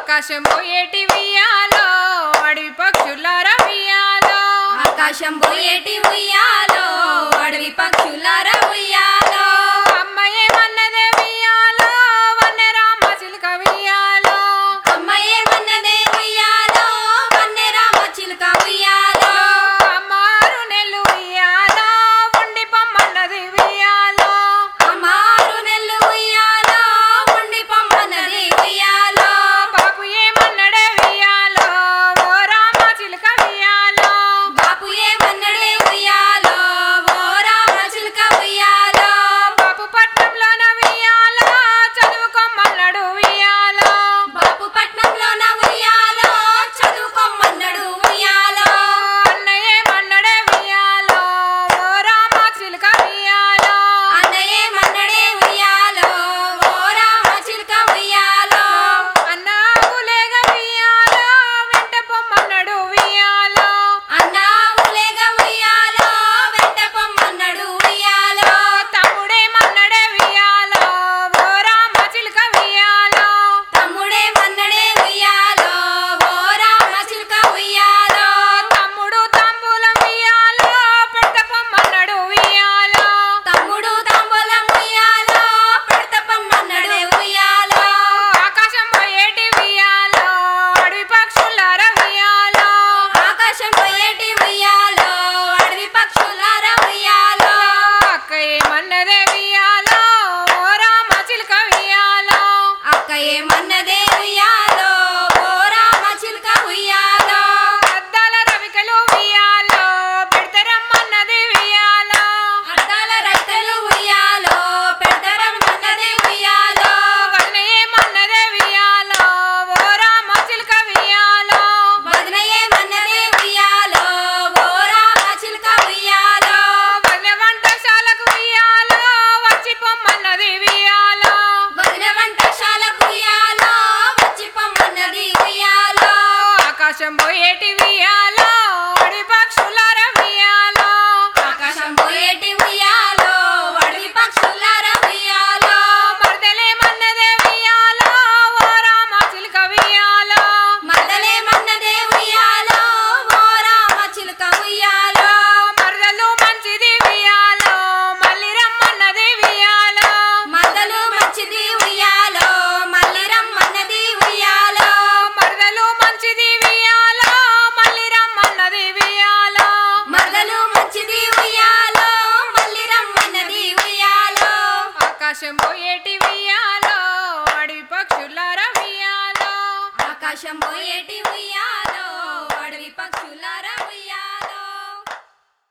ఆకాశం పోయేటి ఉయ్యాలో అడవి పక్షులారా ఉయ్యాలో ఆకాశం పోయేటి ఉయ్యాలో అడవి పక్షులారా ఉయ్యాలో అమ్మయేమన్నదే ఉయ్యాలో వన్నె రామ చిలుక ఉయ్యాలో అమ్మయేమన్నదే ఉయ్యాలో వన్నె రామ చిలుక ఉయ్యాలో అమ్మారు నెల్లు ఉయ్యాలో ఉండి పొమ్మన్నది ఉయ్యాలో అమ్మారు నెల్లు ఉయ్యాలో ఉండి పొమ్మన్నది ఉయ్యాలో బాపు ఏమన్నడే ఉయ్యాలో ఓ రామ చిలుక ఉయ్యాలో బాపు ఏమన్నడే ఉయ్యాలో ఓ రామ చిలుక ఉయ్యాలో బాపు పట్నంలోన ఉయ్యాలో చదువుకోమన్నాడు ఉయ్యాలో బాపు పట్నంలోన ఉయ్యాలో చదువుకోమన్నాడు ఉయ్యాలో అన్నయ్యేమన్నడే ఉయ్యాలో ఓ రామ చిలుక ఉయ్యాలో అన్నయ్యేమన్నడే ఉయ్యాలో ఓ రామ చిలుక ఉయ్యాలో అన్న ఊలేగ ఉయ్యాలో వెంట పొమ్మన్నాడు ఉయ్యాలో అన్నా ఊలేగ ఉయ్యాలో వెంట పొమ్మన్నాడు ఉయ్యాలో తమ్ముడేమన్నడే ఉయ్యాలో ఓ రామ చిలుక ఉయ్యాలో తమ్ముడేమన్నడే ఉయ్యాలో ఓ రామ చిలుక ఉయ్యాలో తమ్ముడు తాంబూలం ఉయ్యాలో పెడత పొమ్మన్నాడు ఉయ్యాలో తమ్ముడు తాంబూలం ఉయ్యాలో పెడత పొమ్మన్నాడు ఉయ్యాలో ఆకాశం పోయేటి ఉయ్యాలో అడవి పక్షులారా ఉయ్యాలో ఆకాశం పోయేటి ఉయ్యాలో అడవి పక్షులారా ఉయ్యాలో అక్క ఏమన్నదే ఉయ్యాలో ఓ రామ చిలుక ఉయ్యాలో అక్క ఏమన్నదే ఉయ్యాలో ఓ రామ చిలుక ఉయ్యాలో అద్దాల రవికలు ఉయ్యాలో పెడతరమ్మన్నది ఉయ్యాలో అద్దాల రైతలు ఉయ్యాలో పెడతరమ్మన్నది ఉయ్యాలో వదిన ఏమన్నదే ఉయ్యాలో ఓ రామ చిలుక ఉయ్యాలో వదిన ఏమన్నదే ఉయ్యాలో ఓ రామ చిలుక ఉయ్యాలో వదిన వంటశాలకు ఉయ్యాలో వచ్చి పొమ్మన్నది ఉయ్యాలో వదిన వంటశాలకు ఉయ్యాలో వచ్చి పొమ్మన్నది ఉయ్యాలో ఆకాశం పోయేటి ఉయ్యాలో అడవి పక్షులారా ఉయ్యాలో ఆకాశం పోయేటి ఉయ్యాలో అడవి పక్షులారా ఉయ్యాలో మరదలేమన్నదే ఉయ్యాలో ఓ రామ చిలుక ఉయ్యాలో మరదలేమన్నదే ఉయ్యాలో ఓ రామ చిలుక ఉయ్యాలో మరదలు మంచిది ఉయ్యాలో మళ్ళీ రమ్మన్నది ఉయ్యాలో మరదలు మంచిది ఉయ్యాలో మళ్ళీ రమ్మన్నది ఉయ్యాలో మరదలు మంచిది ఉయ్యాలో మళ్ళీ రమ్మన్నది ఉయ్యాలో మరదలు మంచిది ఉయ్యాలో మళ్ళీ రమ్మన్నది ఉయ్యాలో ఆకాశం పోయేటి ఉయ్యాలో అడవి పక్షులారా ఉయ్యాలో ఆకాశం పోయేటి ఉయ్యాలో